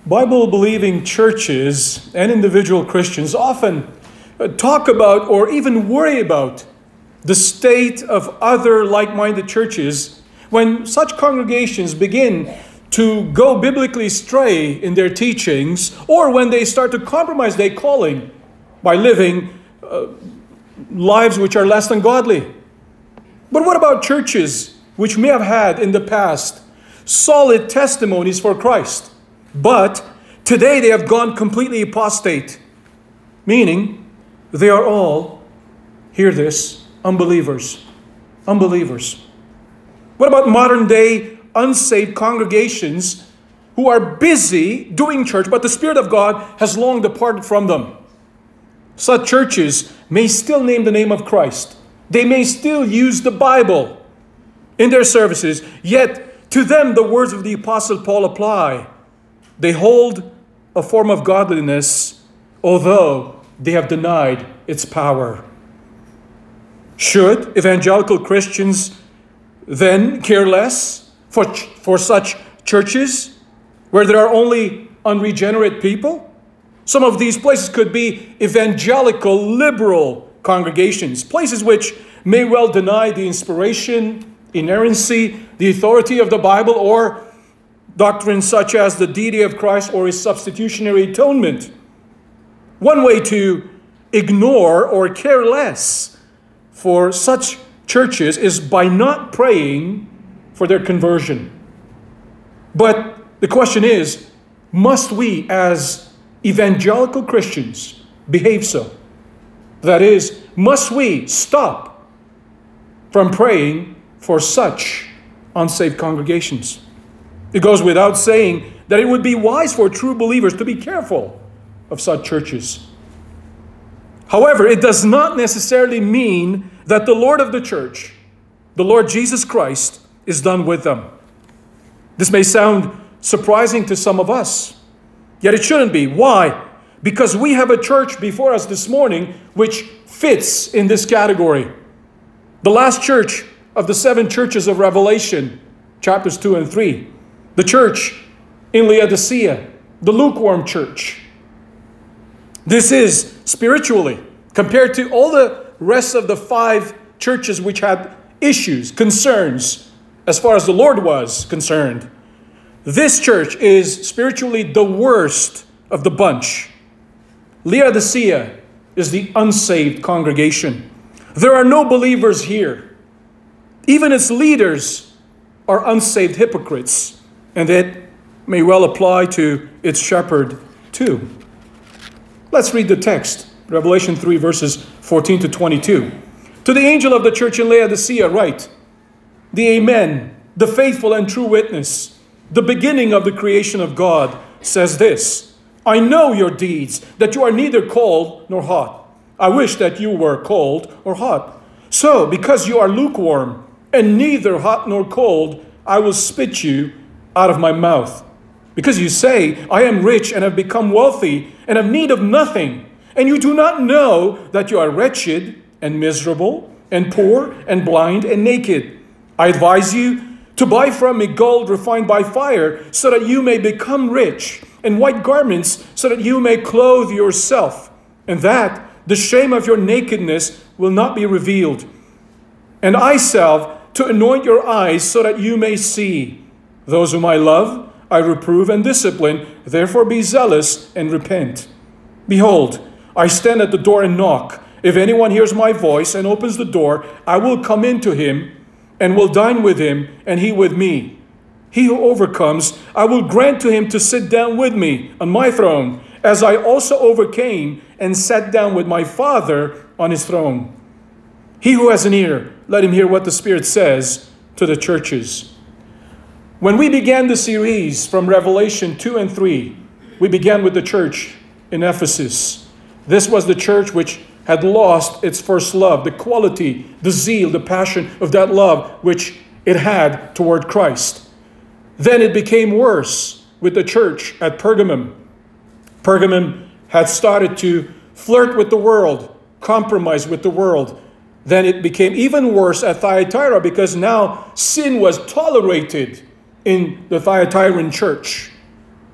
Bible-believing churches and individual Christians often talk about or even worry about the state of other like-minded churches when such congregations begin to go biblically astray in their teachings, or when they start to compromise their calling by living lives which are less than godly. But what about churches which may have had in the past solid testimonies for Christ, but today they have gone completely apostate, meaning they are all, hear this, unbelievers. Unbelievers. What about modern day unsaved congregations who are busy doing church, but the Spirit of God has long departed from them? Such churches may still name the name of Christ. They may still use the Bible in their services, yet to them the words of the Apostle Paul apply. They hold a form of godliness, although they have denied its power. Should evangelical Christians then care less for such churches where there are only unregenerate people? Some of these places could be evangelical liberal congregations, places which may well deny the inspiration, inerrancy, the authority of the Bible, or doctrines such as the deity of Christ or his substitutionary atonement. One way to ignore or care less for such churches is by not praying for their conversion. But the question is, must we as evangelical Christians behave so? That is, must we stop from praying for such unsaved congregations? It goes without saying that it would be wise for true believers to be careful of such churches. However, it does not necessarily mean that the Lord of the church, the Lord Jesus Christ, is done with them. This may sound surprising to some of us, yet it shouldn't be. Why? Because we have a church before us this morning which fits in this category. The last church of the 7 churches of Revelation, chapters 2 and 3. The church in Laodicea, the lukewarm church. This is spiritually, compared to all the rest of the 5 churches which had issues, concerns, as far as the Lord was concerned. This church is spiritually the worst of the bunch. Laodicea is the unsaved congregation. There are no believers here. Even its leaders are unsaved hypocrites, and it may well apply to its shepherd too. Let's read the text, Revelation 3, verses 14 to 22. To the angel of the church in Laodicea write, the Amen, the faithful and true witness, the beginning of the creation of God, says this, I know your deeds, that you are neither cold nor hot. I wish that you were cold or hot. So, because you are lukewarm and neither hot nor cold, I will spit you out of my mouth. Because you say, I am rich and have become wealthy and have need of nothing, and you do not know that you are wretched and miserable and poor and blind and naked. I advise you to buy from me gold refined by fire, so that you may become rich, and white garments, so that you may clothe yourself, and that the shame of your nakedness will not be revealed. And eye salve to anoint your eyes, so that you may see. Those whom I love, I reprove and discipline. Therefore be zealous and repent. Behold, I stand at the door and knock. If anyone hears my voice and opens the door, I will come into him and will dine with him, and he with me. He who overcomes, I will grant to him to sit down with me on my throne, as I also overcame and sat down with my Father on his throne. He who has an ear, let him hear what the Spirit says to the churches. When we began the series from Revelation 2 and 3, we began with the church in Ephesus. This was the church which had lost its first love, the quality, the zeal, the passion of that love which it had toward Christ. Then it became worse with the church at Pergamum. Pergamum had started to flirt with the world, compromise with the world. Then it became even worse at Thyatira, because now sin was tolerated in the Thyatiran church.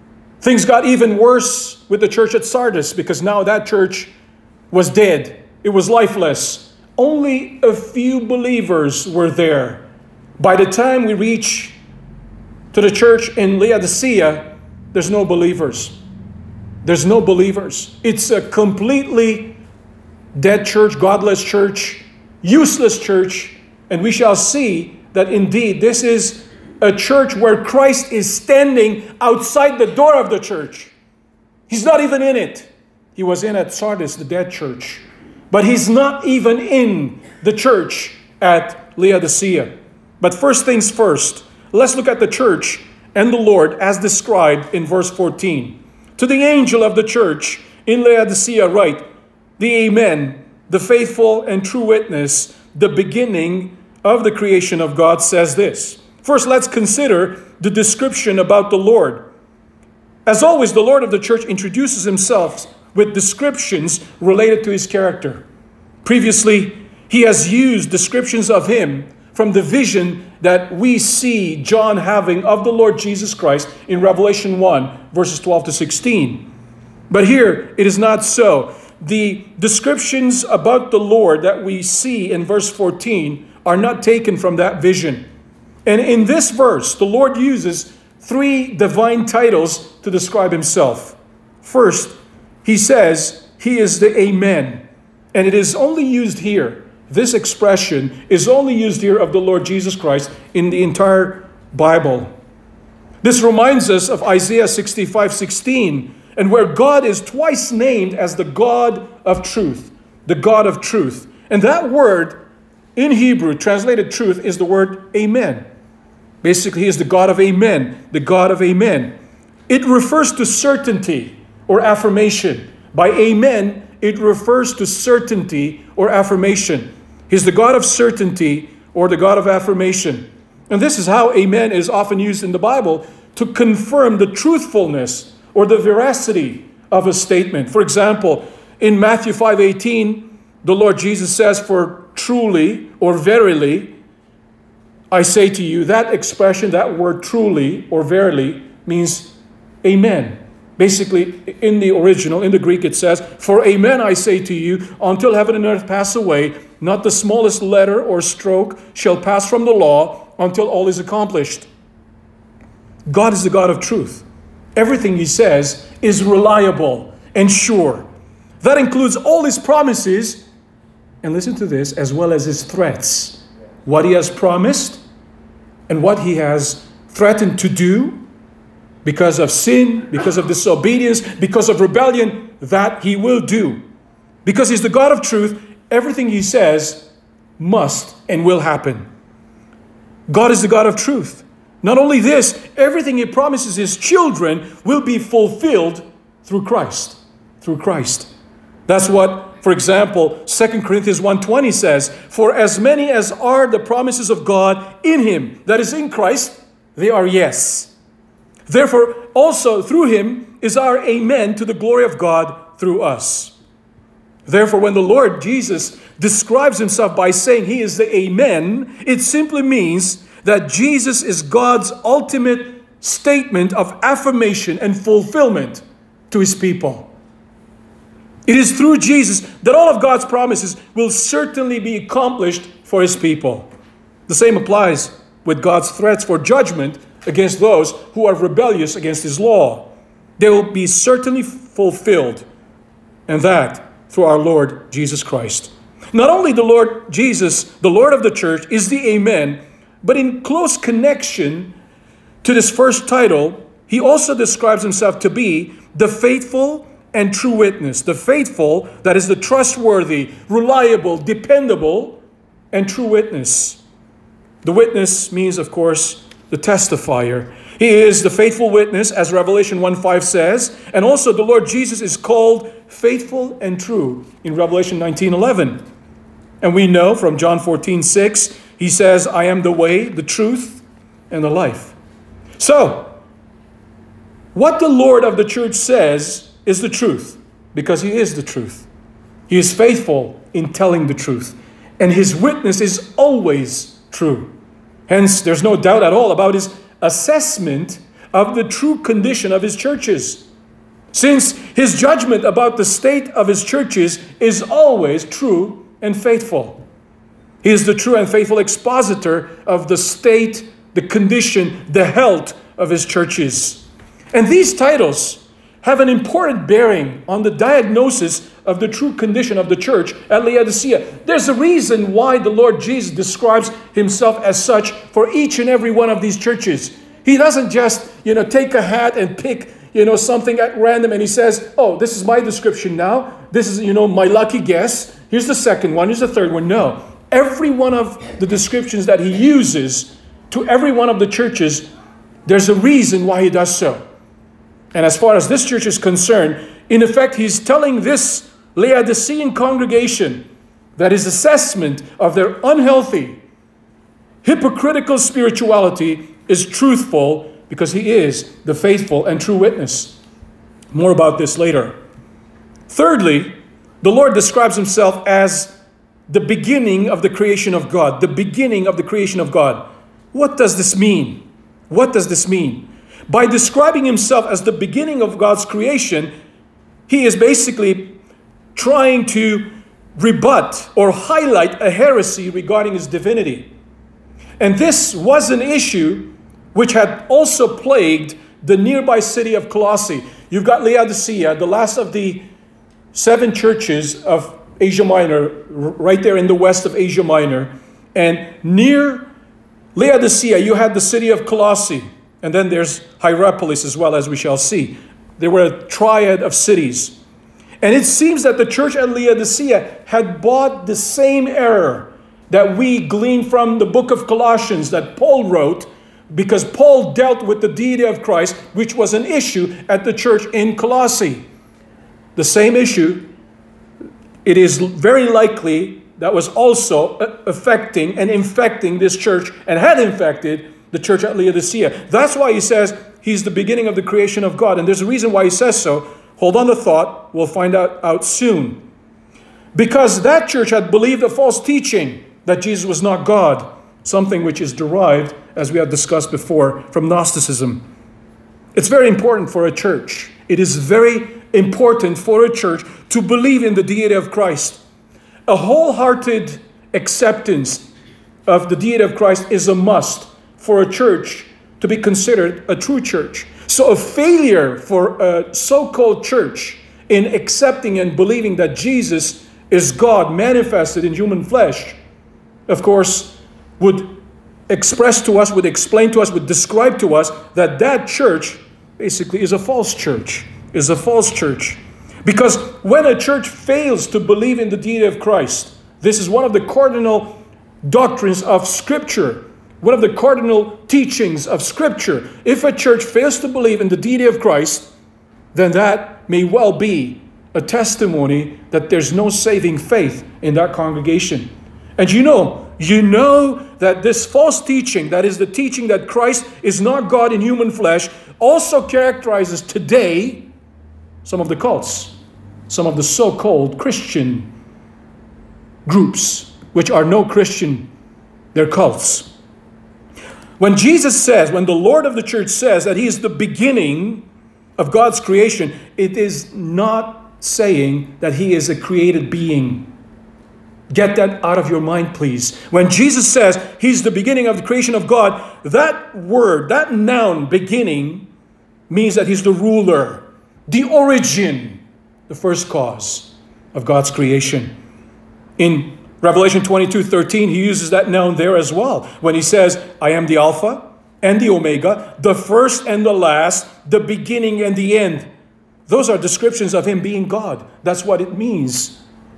Things got even worse with the church at Sardis because now that church was dead. It was lifeless. Only a few believers were there. By the time we reach to the church in Laodicea, there's no believers. There's no believers. It's a completely dead church, godless church, useless church. And we shall see that indeed this is a church where Christ is standing outside the door of the church. He's not even in it. He was in at Sardis, the dead church. But he's not even in the church at Laodicea. But first things first, let's look at the church and the Lord as described in verse 14. To the angel of the church in Laodicea write, the Amen, the faithful and true witness, the beginning of the creation of God says this. First, let's consider the description about the Lord. As always, the Lord of the church introduces himself with descriptions related to his character. Previously, he has used descriptions of him from the vision that we see John having of the Lord Jesus Christ in Revelation 1, verses 12 to 16. But here, it is not so. The descriptions about the Lord that we see in verse 14 are not taken from that vision. And in this verse, the Lord uses three divine titles to describe himself. First, he says, he is the Amen. And it is only used here. This expression is only used here of the Lord Jesus Christ in the entire Bible. This reminds us of Isaiah 65:16, and where God is twice named as the God of truth. The God of truth. And that word in Hebrew, translated truth, is the word Amen. Basically, he is the God of Amen. The God of Amen. It refers to certainty or affirmation. By Amen, it refers to certainty or affirmation. He's the God of certainty or the God of affirmation. And this is how Amen is often used in the Bible to confirm the truthfulness or the veracity of a statement. For example, in Matthew 5:18, the Lord Jesus says, for truly or verily, I say to you, that expression, that word truly or verily means amen. Basically, in the original, in the Greek, it says, for amen I say to you, until heaven and earth pass away, not the smallest letter or stroke shall pass from the law until all is accomplished. God is the God of truth. Everything he says is reliable and sure. That includes all his promises, and listen to this, as well as his threats. What he has promised and what he has threatened to do because of sin, because of disobedience, because of rebellion, that he will do. Because he's the God of truth, everything he says must and will happen. God is the God of truth. Not only this, everything he promises his children will be fulfilled through Christ. Through Christ. That's what, for example, 2 Corinthians 1:20 says, for as many as are the promises of God in him, that is in Christ, they are yes. Therefore, also through him is our amen to the glory of God through us. Therefore, when the Lord Jesus describes himself by saying he is the amen, it simply means that Jesus is God's ultimate statement of affirmation and fulfillment to his people. It is through Jesus that all of God's promises will certainly be accomplished for his people. The same applies with God's threats for judgment against those who are rebellious against his law. They will be certainly fulfilled, and that through our Lord Jesus Christ. Not only the Lord Jesus, the Lord of the church, is the Amen, but in close connection to this first title, he also describes himself to be the faithful and true witness. The faithful, that is the trustworthy, reliable, dependable, and true witness. The witness means, of course, the testifier. He is the faithful witness, as Revelation 1:5 says, and also the Lord Jesus is called faithful and true in Revelation 19:11. And we know from John 14:6, he says, I am the way, the truth, and the life. So, what the Lord of the church says is the truth, because he is the truth. He is faithful in telling the truth, and his witness is always true. Hence, there's no doubt at all about his assessment of the true condition of his churches, since his judgment about the state of his churches is always true and faithful. He is the true and faithful expositor of the state, the condition, the health of his churches. And these titles have an important bearing on the diagnosis of the true condition of the church at Laodicea. There's a reason why the Lord Jesus describes himself as such for each and every one of these churches. He doesn't just, take a hat and pick, something at random and he says, oh, this is my description now. This is, my lucky guess. Here's the second one. Here's the third one. No. Every one of the descriptions that he uses to every one of the churches, there's a reason why he does so. And as far as this church is concerned, in effect, he's telling this Laodicean congregation that his assessment of their unhealthy, hypocritical spirituality is truthful because he is the faithful and true witness. More about this later. Thirdly, the Lord describes himself as the beginning of the creation of God. The beginning of the creation of God. What does this mean? What does this mean? By describing himself as the beginning of God's creation, he is basically trying to rebut or highlight a heresy regarding his divinity. And this was an issue which had also plagued the nearby city of Colossae. You've got Laodicea, the last of the 7 churches of Asia Minor, right there in the west of Asia Minor. And near Laodicea, you had the city of Colossae. And then there's Hierapolis as well, as we shall see. There were a triad of cities. And it seems that the church at Laodicea had bought the same error that we glean from the book of Colossians that Paul wrote, because Paul dealt with the deity of Christ, which was an issue at the church in Colossae. The same issue, it is very likely, that was also affecting and infecting this church and had infected the church at Laodicea. That's why he says he's the beginning of the creation of God. And there's a reason why he says so. Hold on to thought. We'll find out soon. Because that church had believed a false teaching that Jesus was not God, something which is derived, as we have discussed before, from Gnosticism. It's very important for a church. It is very important for a church to believe in the deity of Christ. A wholehearted acceptance of the deity of Christ is a must for a church to be considered a true church. So a failure for a so-called church in accepting and believing that Jesus is God manifested in human flesh, of course, would express to us, would explain to us, would describe to us that that church basically is a false church, is a false church. Because when a church fails to believe in the deity of Christ, this is one of the cardinal doctrines of Scripture, one of the cardinal teachings of Scripture. If a church fails to believe in the deity of Christ, then that may well be a testimony that there's no saving faith in that congregation. And you know that this false teaching, that is the teaching that Christ is not God in human flesh, also characterizes today some of the cults, some of the so-called Christian groups, which are no Christian, they're cults. When Jesus says, when the Lord of the church says that he is the beginning of God's creation, it is not saying that he is a created being. Get that out of your mind, please. When Jesus says he's the beginning of the creation of God, that word, that noun, beginning, means that he's the ruler, the origin, the first cause of God's creation. In Revelation 22:13, he uses that noun there as well. When he says, I am the Alpha and the Omega, the first and the last, the beginning and the end. Those are descriptions of him being God. That's what it means.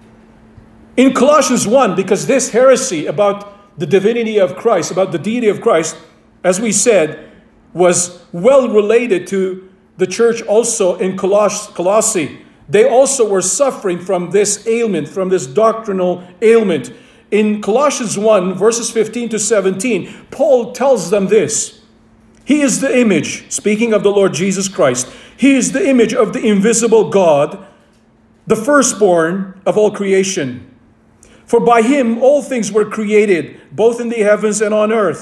In Colossians 1, because this heresy about the divinity of Christ, about the deity of Christ, as we said, was well related to the church also in Colossae. They also were suffering from this ailment, from this doctrinal ailment. In Colossians 1, verses 15 to 17, Paul tells them this. He is the image, speaking of the Lord Jesus Christ, he is the image of the invisible God, the firstborn of all creation. For by him all things were created, both in the heavens and on earth,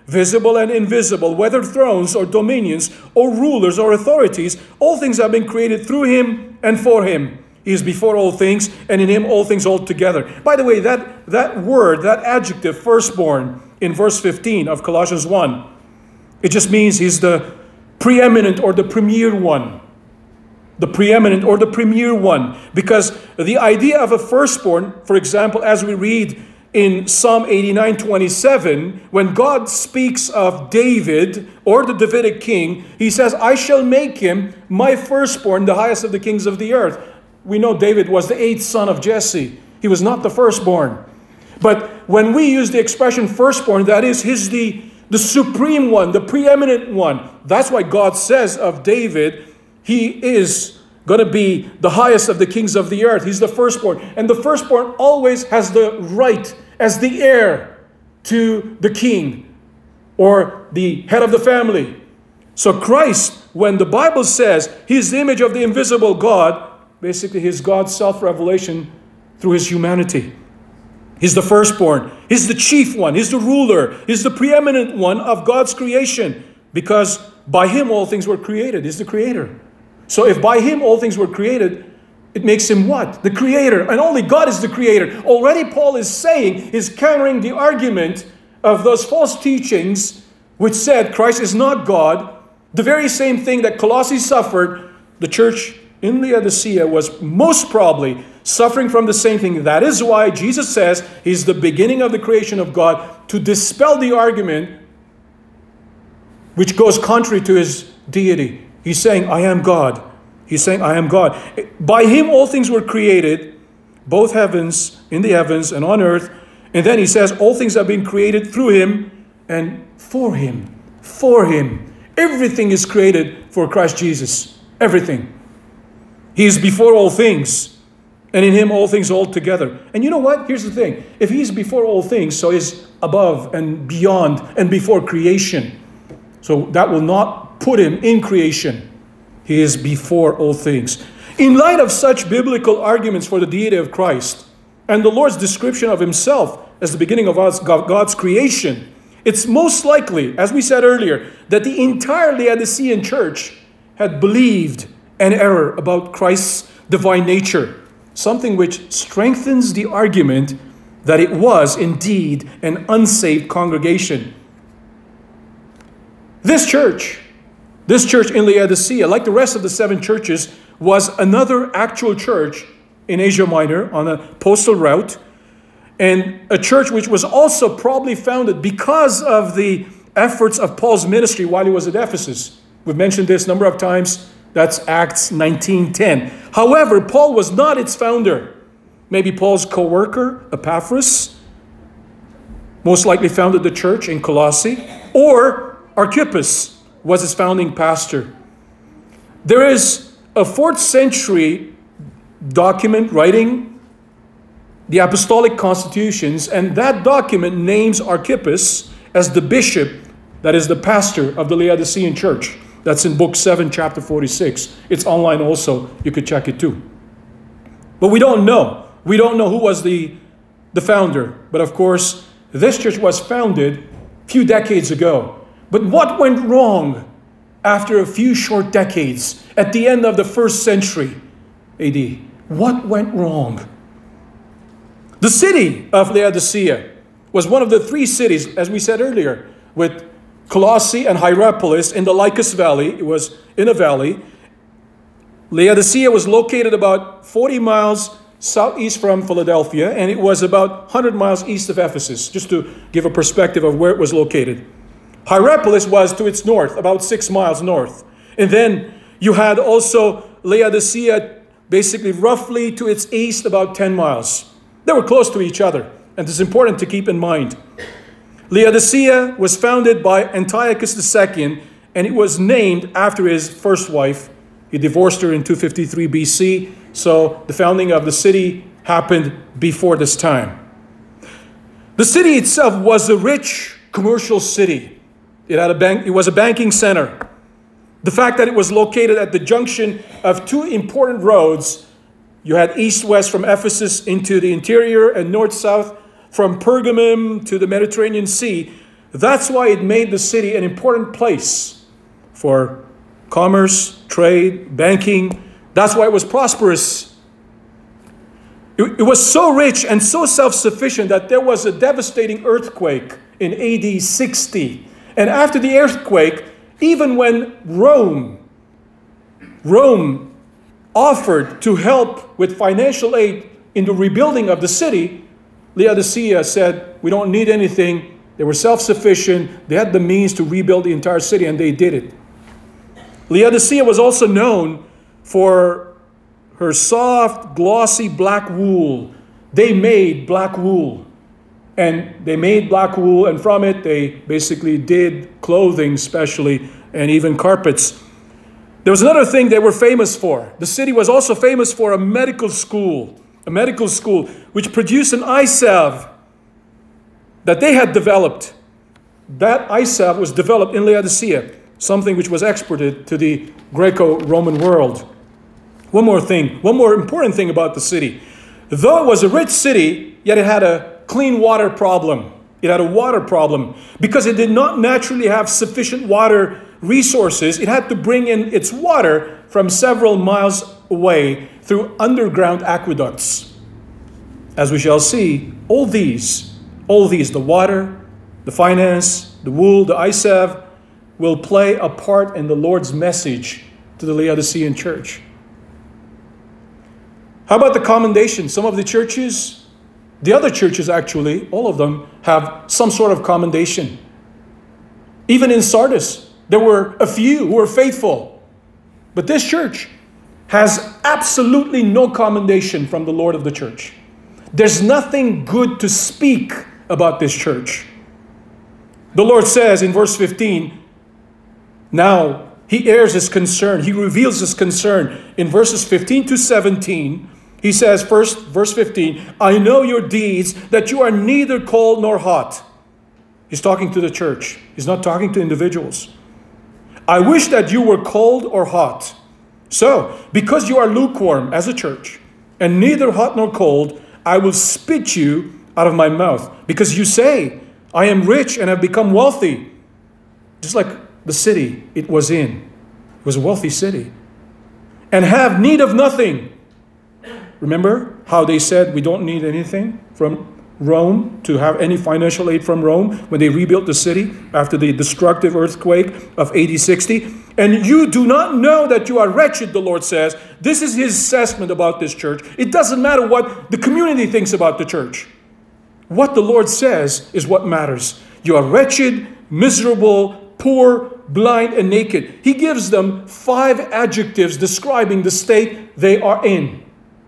visible and invisible, whether thrones or dominions or rulers or authorities, all things have been created through him and for him. He is before all things, and in him all things hold together. By the way, that word, that adjective, firstborn, in verse 15 of Colossians 1, it just means he's the preeminent or the premier one. The preeminent or the premier one. Because the idea of a firstborn, for example, as we read in Psalm 89:27, when God speaks of David or the Davidic king, he says, I shall make him my firstborn, the highest of the kings of the earth. We know David was the 8th son of Jesse. He was not the firstborn. But when we use the expression firstborn, that is, he's the supreme one, the preeminent one. That's why God says of David, he is going to be the highest of the kings of the earth. He's the firstborn. And the firstborn always has the right as the heir to the king or the head of the family. So Christ, when the Bible says he's the image of the invisible God, basically he's God's self-revelation through his humanity. He's the firstborn. He's the chief one. He's the ruler. He's the preeminent one of God's creation. Because by him all things were created. He's the creator. So if by him all things were created, it makes him what? The creator. And only God is the creator. Already Paul is saying, is countering the argument of those false teachings which said Christ is not God. The very same thing that Colossae suffered, the church in Laodicea was most probably suffering from the same thing. That is why Jesus says he's the beginning of the creation of God, to dispel the argument which goes contrary to his deity. He's saying, I am God. He's saying, I am God. By him all things were created, both heavens, in the heavens and on earth. And then he says, all things have been created through him and for him. For him. Everything is created for Christ Jesus. Everything. He is before all things, and in him all things hold together. And you know what? Here's the thing. If he's before all things, so he's above and beyond and before creation. So that will not put him in creation. He is before all things. In light of such biblical arguments for the deity of Christ, and the Lord's description of himself as the beginning of God's creation, it's most likely, as we said earlier, that the entire Laodicean church had believed an error about Christ's divine nature, something which strengthens the argument that it was indeed an unsaved congregation. This church in Laodicea, like the rest of the 7 churches, was another actual church in Asia Minor on a postal route, and a church which was also probably founded because of the efforts of Paul's ministry while he was at Ephesus. We've mentioned this a number of times. That's Acts 19:10. However, Paul was not its founder. Maybe Paul's co-worker, Epaphras, most likely founded the church in Colossae, or Archippus was its founding pastor. There is a 4th century document writing the Apostolic Constitutions, and that document names Archippus as the bishop, that is the pastor of the Laodicean church. That's in book 7, chapter 46. It's online also. You could check it too. But we don't know. We don't know who was the founder. But of course, this church was founded a few decades ago. But what went wrong after a few short decades, at the end of the 1st century AD? What went wrong? The city of Laodicea was one of the 3 cities, as we said earlier, with Colossae and Hierapolis in the Lycus Valley. It was in a valley. Laodicea was located about 40 miles southeast from Philadelphia, and it was about 100 miles east of Ephesus, just to give a perspective of where it was located. Hierapolis was to its north, about 6 miles north. And then you had also Laodicea, basically roughly to its east, about 10 miles. They were close to each other, and it's important to keep in mind. Laodicea was founded by Antiochus II, and it was named after his first wife. He divorced her in 253 BC, so the founding of the city happened before this time. The city itself was a rich commercial city. It was a banking center. The fact that it was located at the junction of 2 important roads, you had east-west from Ephesus into the interior and north-south from Pergamum to the Mediterranean Sea, That's why it made the city an important place for commerce, trade, banking. That's why it was prosperous. It was so rich and so self-sufficient that there was a devastating earthquake in AD 60. And after the earthquake, even when Rome offered to help with financial aid in the rebuilding of the city, Laodicea said, we don't need anything. They were self-sufficient. They had the means to rebuild the entire city, and they did it. Laodicea was also known for her soft, glossy black wool. They made black wool. And from it, they basically did clothing, especially, and even carpets. There was another thing they were famous for. The city was also famous for a medical school, which produced an eye salve that they had developed. That eye salve was developed in Laodicea, something which was exported to the Greco-Roman world. One more important thing about the city. Though it was a rich city, yet it had a clean water problem. It had a water problem because it did not naturally have sufficient water resources. It had to bring in its water from several miles away through underground aqueducts. As we shall see, all these, the water, the finance, the wool, the eye salve, will play a part in the Lord's message to the Laodicean church. How about the commendation? Some of the churches, the other churches actually, all of them have some sort of commendation. Even in Sardis, there were a few who were faithful. But this church has absolutely no commendation from the Lord of the church. There's nothing good to speak about this church. The Lord says in verse 15, now he airs his concern. He reveals his concern. In verses 15 to 17, he says, first, verse 15, I know your deeds, that you are neither cold nor hot. He's talking to the church. He's not talking to individuals. I wish that you were cold or hot. So, because you are lukewarm as a church, and neither hot nor cold, I will spit you out of my mouth. Because you say, I am rich and have become wealthy. Just like the city it was in. It was a wealthy city. And have need of nothing. Remember how they said we don't need anything from Rome, to have any financial aid from Rome when they rebuilt the city after the destructive earthquake of AD 60. And you do not know that you are wretched, the Lord says. This is his assessment about this church. It doesn't matter what the community thinks about the church. What the Lord says is what matters. You are wretched, miserable, poor, blind, and naked. He gives them 5 adjectives describing the state they are in.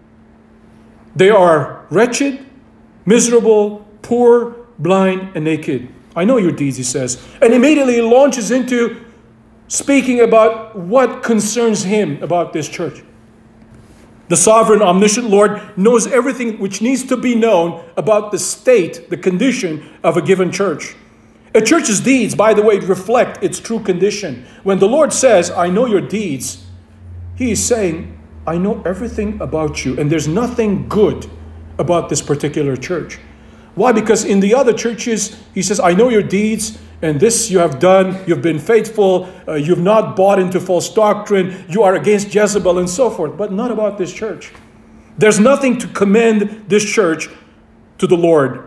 They are wretched, miserable, poor, blind, and naked. I know your deeds, he says. And immediately launches into speaking about what concerns him about this church. The sovereign, omniscient Lord knows everything which needs to be known about the state, the condition of a given church. A church's deeds, by the way, reflect its true condition. When the Lord says, I know your deeds, he is saying, I know everything about you, and there's nothing good about this particular church. Why? Because in the other churches, he says, I know your deeds, and this you have done, you've been faithful, you've not bought into false doctrine, you are against Jezebel, and so forth. But not about this church. There's nothing to commend this church to the Lord.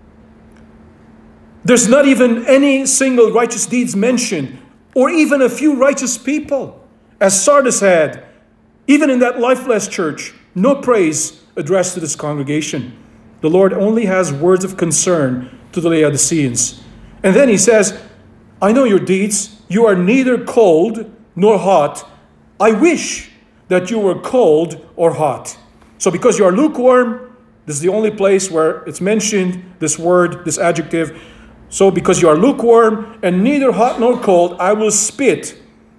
There's not even any single righteous deeds mentioned, or even a few righteous people, as Sardis had. Even in that lifeless church, no praise addressed to this congregation. The Lord only has words of concern to the Laodiceans. And then he says, I know your deeds. You are neither cold nor hot. I wish that you were cold or hot. So because you are lukewarm, this is the only place where it's mentioned, this word, this adjective. So because you are lukewarm and neither hot nor cold, I will spit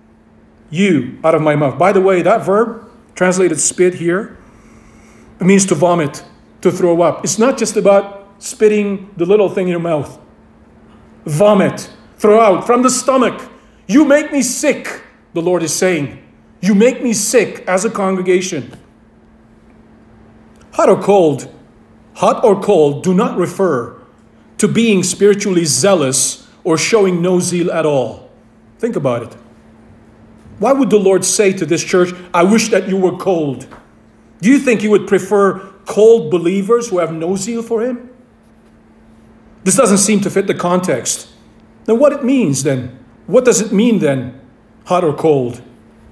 you out of my mouth. By the way, that verb, translated spit here, it means to vomit, to throw up. It's not just about spitting the little thing in your mouth. Vomit, throw out from the stomach. You make me sick, the Lord is saying. You make me sick as a congregation. Hot or cold do not refer to being spiritually zealous or showing no zeal at all. Think about it. Why would the Lord say to this church, I wish that you were cold? Do you think He would prefer cold believers who have no zeal for Him? This doesn't seem to fit the context. Then what it means then? What does it mean then, hot or cold?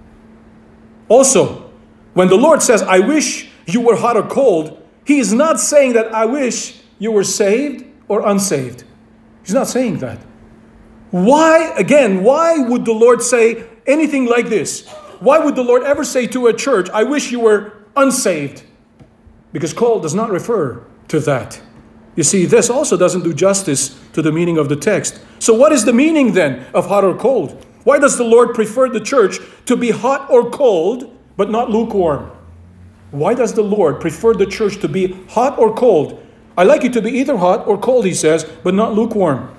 Also, when the Lord says, I wish you were hot or cold, He is not saying that I wish you were saved or unsaved. He's not saying that. Why would the Lord say anything like this? Why would the Lord ever say to a church, I wish you were unsaved? Because cold does not refer to that. You see, this also doesn't do justice to the meaning of the text. So what is the meaning then of hot or cold? Why does the Lord prefer the church to be hot or cold, but not lukewarm? Why does the Lord prefer the church to be hot or cold? I like you to be either hot or cold, He says, but not lukewarm.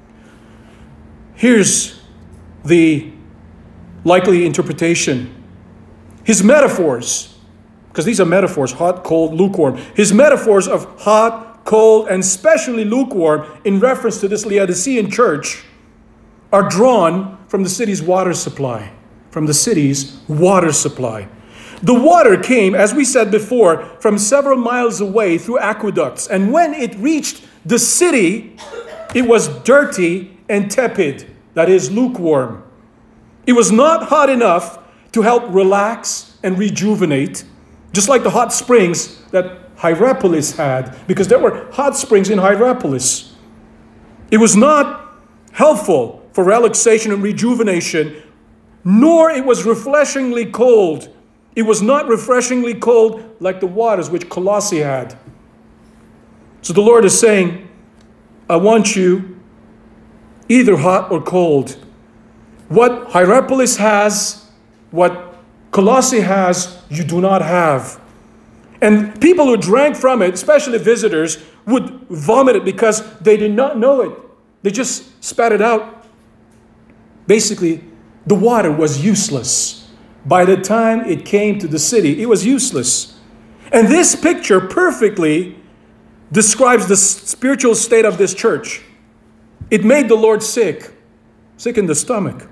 Here's the likely interpretation. His metaphors, because these are metaphors, hot, cold, lukewarm. His metaphors of hot, cold, and especially lukewarm in reference to this Laodicean church are drawn from the city's water supply. From the city's water supply. The water came, as we said before, from several miles away through aqueducts. And when it reached the city, it was dirty and tepid. That is, lukewarm. It was not hot enough to help relax and rejuvenate, just like the hot springs that Hierapolis had, because there were hot springs in Hierapolis. It was not helpful for relaxation and rejuvenation, nor it was refreshingly cold. It was not refreshingly cold like the waters which Colossae had. So the Lord is saying, I want you either hot or cold. What Hierapolis has, what Colossae has, you do not have. And people who drank from it, especially visitors, would vomit it because they did not know it. They just spat it out. Basically, the water was useless. By the time it came to the city, it was useless. And this picture perfectly describes the spiritual state of this church. It made the Lord sick in the stomach.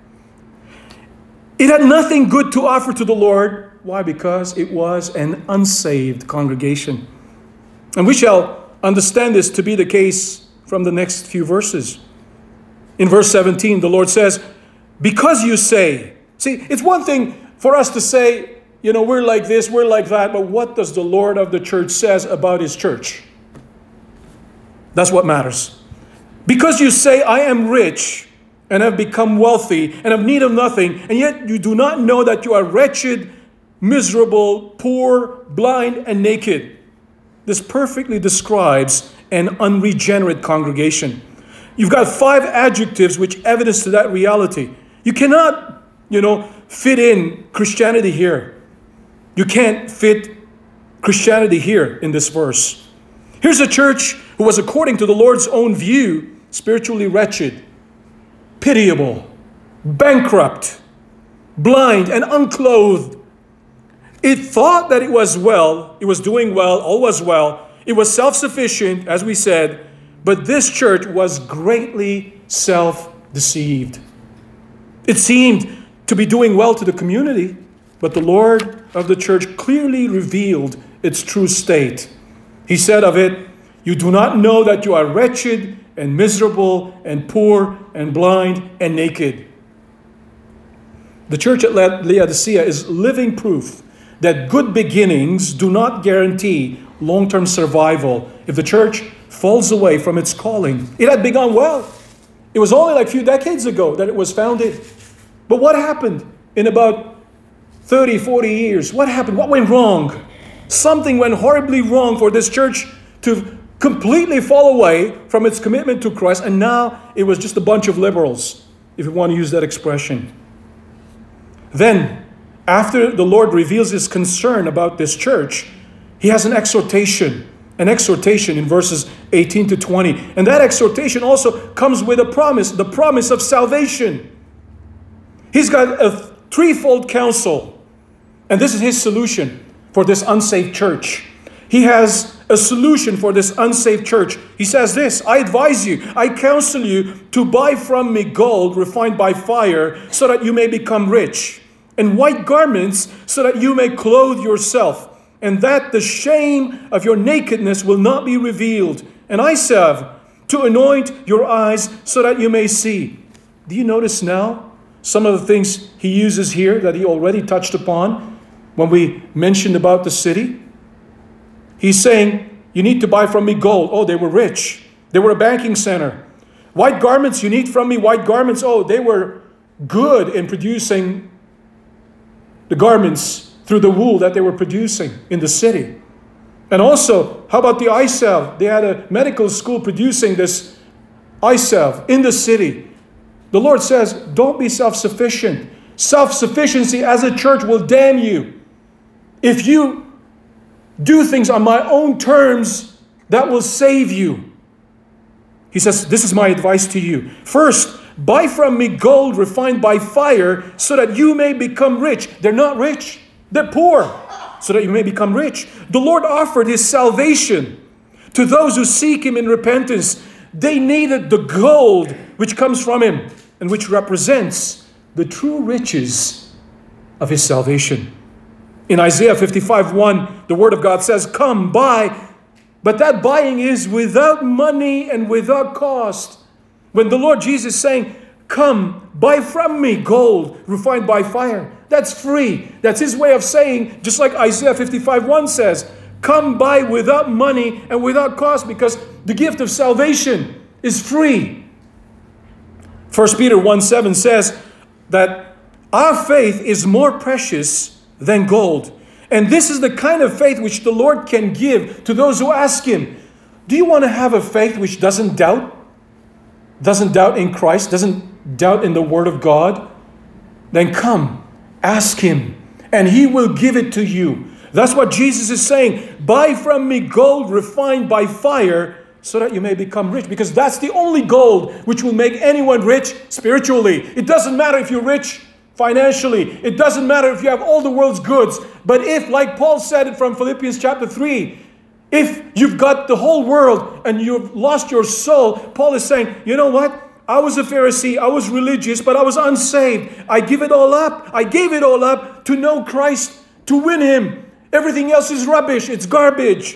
It had nothing good to offer to the Lord. Why? Because it was an unsaved congregation. And we shall understand this to be the case from the next few verses. In verse 17, the Lord says, because you say, see, it's one thing for us to say, we're like this, we're like that, but what does the Lord of the church says about His church? That's what matters. Because you say, I am rich and have become wealthy and have need of nothing, and yet you do not know that you are wretched, miserable, poor, blind, and naked. This perfectly describes an unregenerate congregation. You've got 5 adjectives which evidence to that reality. You cannot, fit in Christianity here. You can't fit Christianity here in this verse. Here's a church who was, according to the Lord's own view, spiritually wretched, pitiable, bankrupt, blind, and unclothed. It thought that it was well, it was doing well, all was well. It was self-sufficient, as we said, but this church was greatly self-deceived. It seemed to be doing well to the community, but the Lord of the church clearly revealed its true state. He said of it, you do not know that you are wretched and miserable and poor and blind and naked. The church at Laodicea is living proof that good beginnings do not guarantee long-term survival if the church falls away from its calling. It had begun well. It was only like a few decades ago that it was founded. But what happened in about 30, 40 years? What happened? What went wrong? Something went horribly wrong for this church to completely fall away from its commitment to Christ, and now it was just a bunch of liberals, if you want to use that expression. Then, after the Lord reveals His concern about this church, He has an exhortation in verses 18 to 20. And that exhortation also comes with a promise, the promise of salvation. He's got a threefold counsel, and this is His solution for this unsaved church. He has a solution for this unsaved church. He says this, I advise you, I counsel you to buy from me gold refined by fire so that you may become rich, and white garments so that you may clothe yourself, and that the shame of your nakedness will not be revealed, and eye salve to anoint your eyes so that you may see. Do you notice now some of the things he uses here that he already touched upon when we mentioned about the city? He's saying, you need to buy from me gold. Oh, they were rich. They were a banking center. White garments, you need from me white garments. Oh, they were good in producing the garments through the wool that they were producing in the city. And also, how about the eye salve? They had a medical school producing this eye salve in the city. The Lord says, don't be self-sufficient. Self-sufficiency as a church will damn you. If you do things on my own terms, that will save you. He says, this is my advice to you. First, buy from me gold refined by fire so that you may become rich. They're not rich. They're poor. So that you may become rich. The Lord offered His salvation to those who seek Him in repentance. They needed the gold which comes from Him and which represents the true riches of His salvation. In Isaiah 55:1, the Word of God says, come, buy. But that buying is without money and without cost. When the Lord Jesus is saying, come, buy from me gold refined by fire. That's free. That's His way of saying, just like Isaiah 55:1 says, come buy without money and without cost, because the gift of salvation is free. 1 Peter 1:7 says that our faith is more precious than gold. And this is the kind of faith which the Lord can give to those who ask Him. Do you want to have a faith which doesn't doubt? Doesn't doubt in Christ? Doesn't doubt in the Word of God? Then come, ask Him, and He will give it to you. That's what Jesus is saying. Buy from me gold refined by fire so that you may become rich. Because that's the only gold which will make anyone rich spiritually. It doesn't matter if you're rich financially. It doesn't matter if you have all the world's goods. But if, like Paul said it from Philippians chapter 3, if you've got the whole world and you've lost your soul, Paul is saying, you know what? I was a Pharisee, I was religious, but I was unsaved. I give it all up. I gave it all up to know Christ, to win Him. Everything else is rubbish. It's garbage.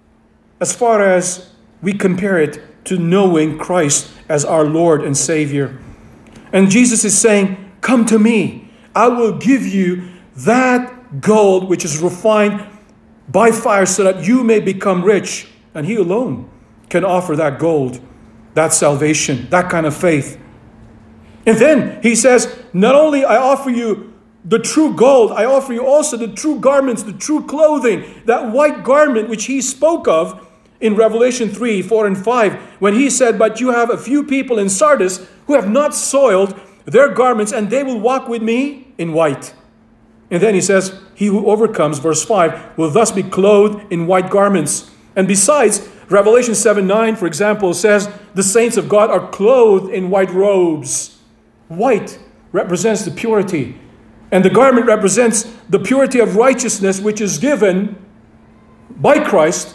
As far as we compare it to knowing Christ as our Lord and Savior. And Jesus is saying, come to me. I will give you that gold which is refined by fire so that you may become rich. And He alone can offer that gold, that salvation, that kind of faith. And then He says, not only I offer you the true gold, I offer you also the true garments, the true clothing, that white garment which He spoke of in Revelation 3, 4, and 5, when He said, but you have a few people in Sardis who have not soiled their garments, and they will walk with me in white. And then He says, he who overcomes, verse 5, will thus be clothed in white garments. And besides, Revelation 7:9, for example, says the saints of God are clothed in white robes. White represents the purity. And the garment represents the purity of righteousness which is given by Christ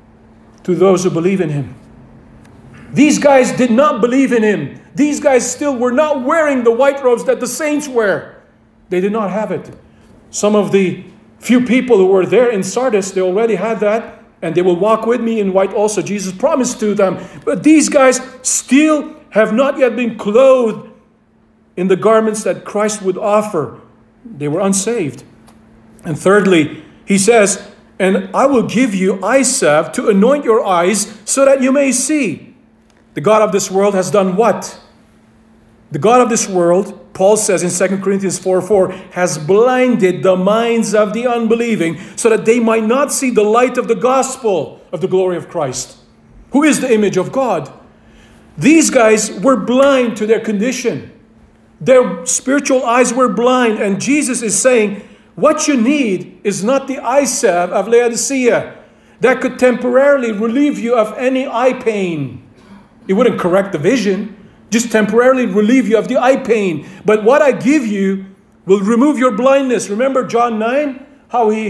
to those who believe in Him. These guys did not believe in Him. These guys still were not wearing the white robes that the saints wear. They did not have it. Some of the few people who were there in Sardis, they already had that. And they will walk with me in white also. Jesus promised to them. But these guys still have not yet been clothed in the garments that Christ would offer. They were unsaved. And thirdly, He says, and I will give you eye salve to anoint your eyes so that you may see. The God of this world has done what? The God of this world, Paul says in 2 Corinthians 4:4, has blinded the minds of the unbelieving so that they might not see the light of the gospel of the glory of Christ, who is the image of God. These guys were blind to their condition. Their spiritual eyes were blind, and Jesus is saying, what you need is not the eye salve of Laodicea that could temporarily relieve you of any eye pain. It wouldn't correct the vision, just temporarily relieve you of the eye pain. But what I give you will remove your blindness. Remember John 9? How he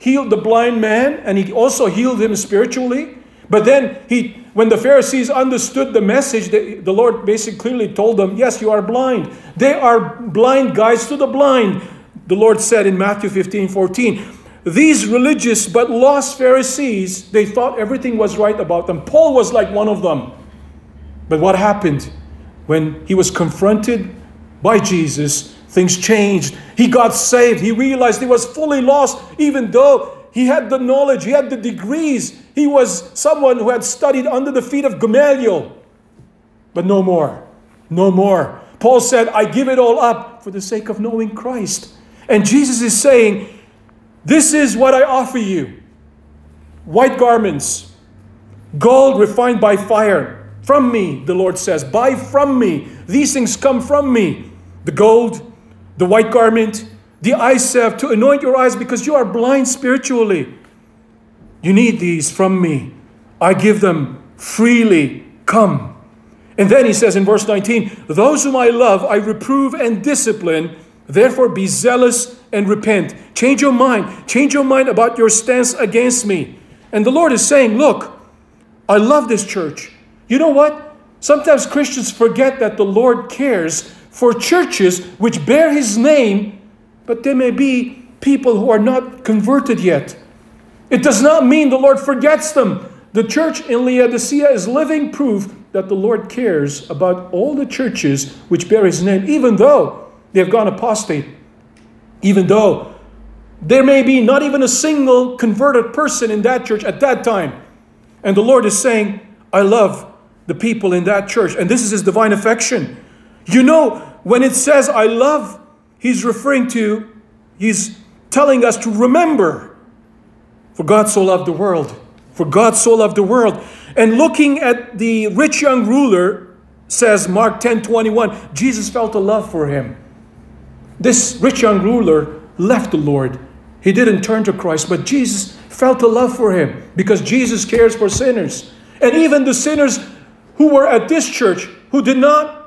healed the blind man, and he also healed him spiritually. But then when the Pharisees understood the message, the Lord basically clearly told them, yes, you are blind. They are blind guides to the blind. The Lord said in Matthew 15:14, these religious but lost Pharisees, they thought everything was right about them. Paul was like one of them. But what happened? When he was confronted by Jesus, things changed. He got saved. He realized he was fully lost, even though he had the knowledge, he had the degrees. He was someone who had studied under the feet of Gamaliel. But no more. No more. Paul said, I give it all up for the sake of knowing Christ. And Jesus is saying, this is what I offer you. White garments, gold refined by fire. From me, the Lord says, buy from me. These things come from me. The gold, the white garment, the eye salve to anoint your eyes because you are blind spiritually. You need these from me. I give them freely. Come. And then he says in verse 19, those whom I love, I reprove and discipline. Therefore be zealous and repent. Change your mind. Change your mind about your stance against me. And the Lord is saying, look, I love this church. You know what? Sometimes Christians forget that the Lord cares for churches which bear His name, but there may be people who are not converted yet. It does not mean the Lord forgets them. The church in Laodicea is living proof that the Lord cares about all the churches which bear His name, even though they have gone apostate, even though there may be not even a single converted person in that church at that time. And the Lord is saying, I love the people in that church. And this is His divine affection. You know, when it says I love, He's telling us to remember. For God so loved the world. For God so loved the world. And looking at the rich young ruler, says Mark 10:21, Jesus felt a love for him. This rich young ruler left the Lord. He didn't turn to Christ, but Jesus felt a love for him because Jesus cares for sinners. And even the sinners who were at this church, who did not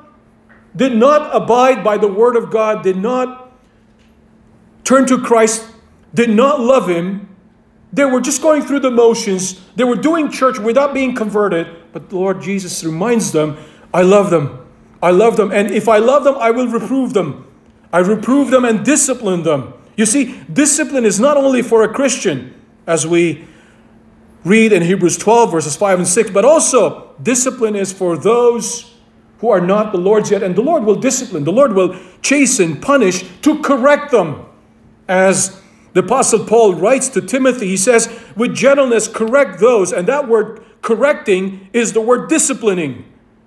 abide by the word of God, did not turn to Christ, did not love Him, they were just going through the motions. They were doing church without being converted. But the Lord Jesus reminds them, I love them. I love them. And if I love them, I will reprove them. I reprove them and discipline them. You see, discipline is not only for a Christian, as we read in Hebrews 12, verses 5 and 6, but also discipline is for those who are not the Lord's yet. And the Lord will discipline. The Lord will chasten, punish, to correct them. As the Apostle Paul writes to Timothy, he says, with gentleness correct those. And that word correcting is the word disciplining.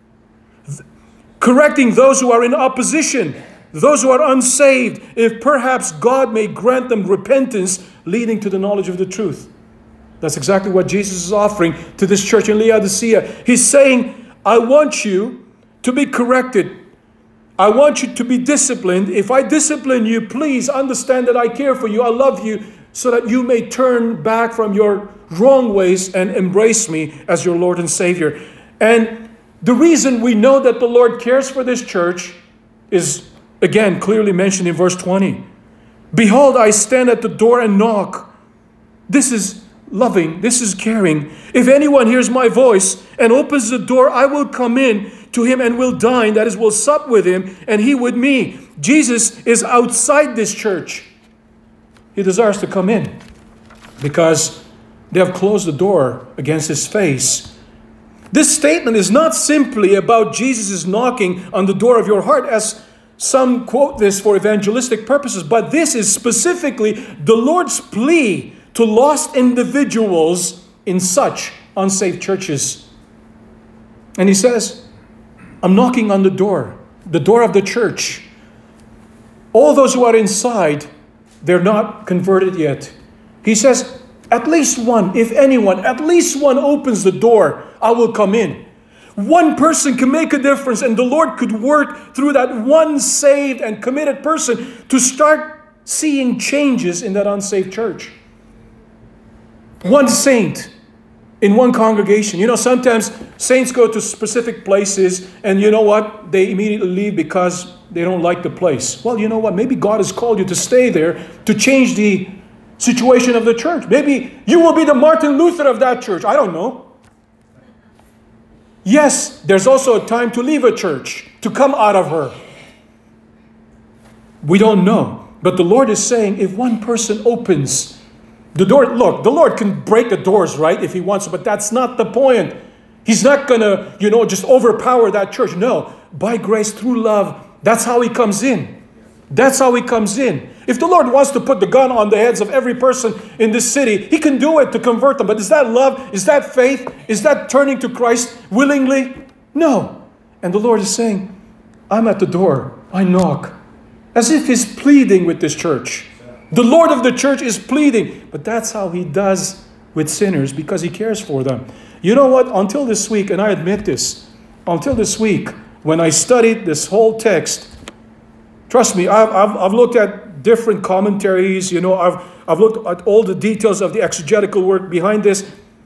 Correcting those who are in opposition, those who are unsaved, if perhaps God may grant them repentance leading to the knowledge of the truth. That's exactly what Jesus is offering to this church in Laodicea. He's saying, I want you to be corrected. I want you to be disciplined. If I discipline you, please understand that I care for you. I love you so that you may turn back from your wrong ways and embrace me as your Lord and Savior. And the reason we know that the Lord cares for this church is, again, clearly mentioned in verse 20. Behold, I stand at the door and knock. This is loving. This is caring. If anyone hears my voice and opens the door, I will come in to him and will dine. That is, will sup with him and he with me. Jesus is outside this church. He desires to come in because they have closed the door against his face. This statement is not simply about Jesus' knocking on the door of your heart, as some quote this for evangelistic purposes, but this is specifically the Lord's plea to lost individuals in such unsaved churches. And he says, I'm knocking on the door of the church. All those who are inside, they're not converted yet. He says, at least one, if anyone, at least one opens the door, I will come in. One person can make a difference, and the Lord could work through that one saved and committed person to start seeing changes in that unsaved church. One saint in one congregation. You know, sometimes saints go to specific places and you know what? They immediately leave because they don't like the place. Well, you know what? Maybe God has called you to stay there to change the situation of the church. Maybe you will be the Martin Luther of that church. I don't know. Yes, there's also a time to leave a church, to come out of her. We don't know. But the Lord is saying, if one person opens the door, look, the Lord can break the doors, right, if He wants to, but that's not the point. He's not going to, just overpower that church. No, by grace, through love, that's how He comes in. That's how He comes in. If the Lord wants to put the gun on the heads of every person in this city, He can do it to convert them. But is that love? Is that faith? Is that turning to Christ willingly? No. And the Lord is saying, I'm at the door. I knock. As if He's pleading with this church. The Lord of the church is pleading. But that's how He does with sinners, because He cares for them. You know what? Until this week, and I admit this, until this week, when I studied this whole text, trust me, I've looked at different commentaries. I've looked at all the details of the exegetical work behind this.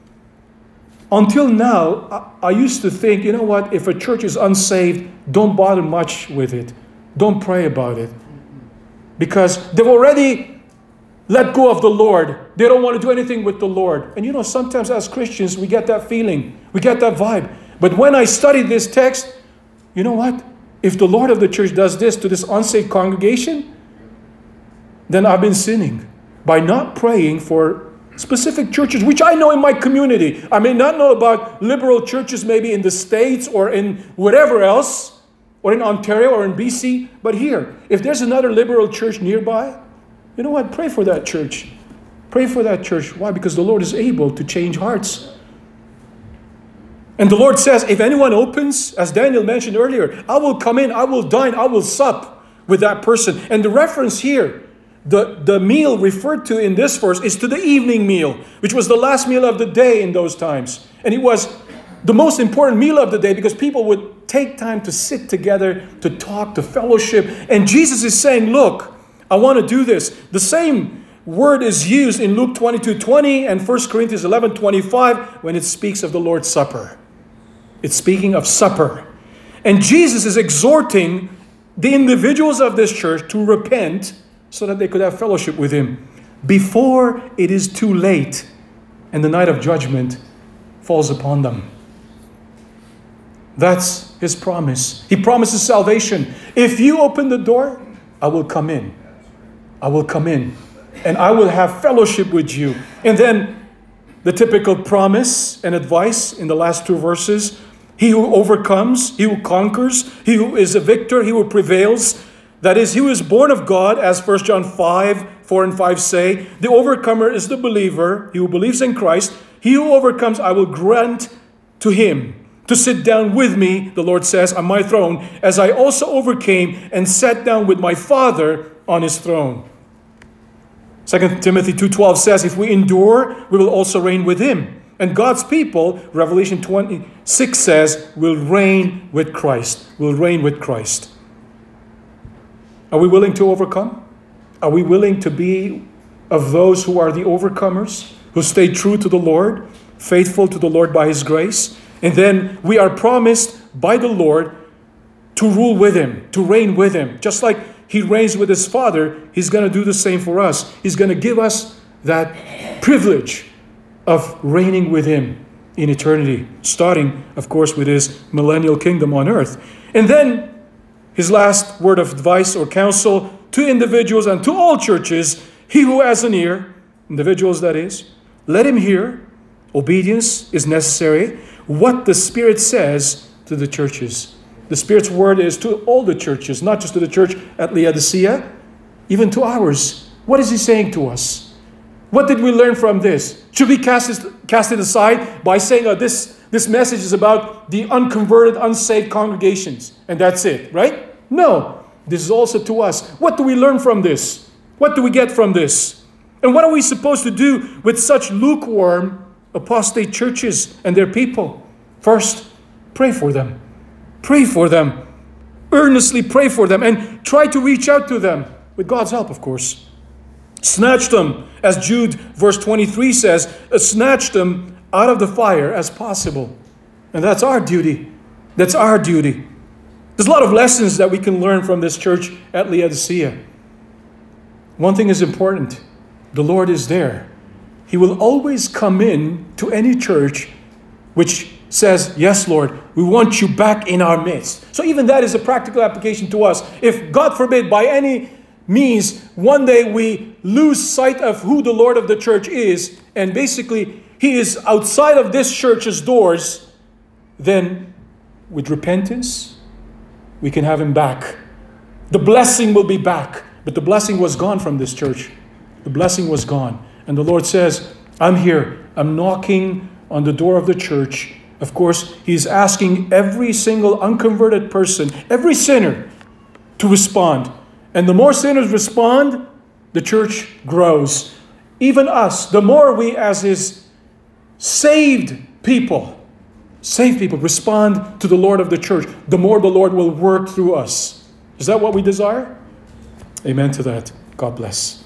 Until now, I used to think, you know what? If a church is unsaved, don't bother much with it. Don't pray about it. Because they've already let go of the Lord. They don't want to do anything with the Lord. And sometimes as Christians, we get that feeling. We get that vibe. But when I studied this text, you know what? If the Lord of the church does this to this unsaved congregation, then I've been sinning by not praying for specific churches, which I know in my community. I may not know about liberal churches maybe in the States or in whatever else, or in Ontario or in BC, but here, if there's another liberal church nearby, you know what? Pray for that church. Pray for that church. Why? Because the Lord is able to change hearts. And the Lord says, if anyone opens, as Daniel mentioned earlier, I will come in, I will dine, I will sup with that person. And the reference here, the meal referred to in this verse is to the evening meal, which was the last meal of the day in those times. And it was the most important meal of the day because people would take time to sit together, to talk, to fellowship. And Jesus is saying, look, I want to do this. The same word is used in Luke 22:20 and 1 Corinthians 11:25 when it speaks of the Lord's Supper. It's speaking of supper. And Jesus is exhorting the individuals of this church to repent so that they could have fellowship with Him before it is too late and the night of judgment falls upon them. That's His promise. He promises salvation. If you open the door, I will come in. I will come in. And I will have fellowship with you. And then the typical promise and advice in the last two verses. He who overcomes, he who conquers, he who is a victor, he who prevails. That is, he who is born of God, as 1 John 5:4 and 5 say. The overcomer is the believer, he who believes in Christ. He who overcomes, I will grant to him to sit down with me, the Lord says, on my throne, as I also overcame and sat down with my Father on His throne. 2 Timothy 2:12 says, if we endure, we will also reign with Him. And God's people, Revelation 26 says, will reign with Christ. Will reign with Christ. Are we willing to overcome? Are we willing to be of those who are the overcomers, who stay true to the Lord, faithful to the Lord by His grace? And then we are promised by the Lord to rule with Him, to reign with Him. Just like He reigns with His Father, He's going to do the same for us. He's going to give us that privilege of reigning with Him in eternity, starting, of course, with His millennial kingdom on earth. And then His last word of advice or counsel to individuals and to all churches, he who has an ear, individuals that is, let him hear. Obedience is necessary. What the Spirit says to the churches. The Spirit's word is to all the churches, not just to the church at Laodicea, even to ours. What is He saying to us? What did we learn from this? Should we cast it aside by saying, this message is about the unconverted, unsaved congregations, and that's it, right? No. This is also to us. What do we learn from this? What do we get from this? And what are we supposed to do with such lukewarm, apostate churches and their people? First, pray for them. Pray for them. Earnestly pray for them and try to reach out to them with God's help, of course. Snatch them, as Jude verse 23 says, snatch them out of the fire as possible. And that's our duty. That's our duty. There's a lot of lessons that we can learn from this church at Laodicea. One thing is important. the Lord is there. He will always come in to any church which says, yes, Lord, we want you back in our midst. So even that is a practical application to us. If, God forbid, by any means, one day we lose sight of who the Lord of the church is, and basically He is outside of this church's doors, then with repentance, we can have Him back. The blessing will be back. But the blessing was gone from this church. The blessing was gone. And the Lord says, I'm here. I'm knocking on the door of the church. Of course, He's asking every single unconverted person, every sinner, to respond. And the more sinners respond, the church grows. Even us, the more we as His saved people respond to the Lord of the church, the more the Lord will work through us. Is that what we desire? Amen to that. God bless.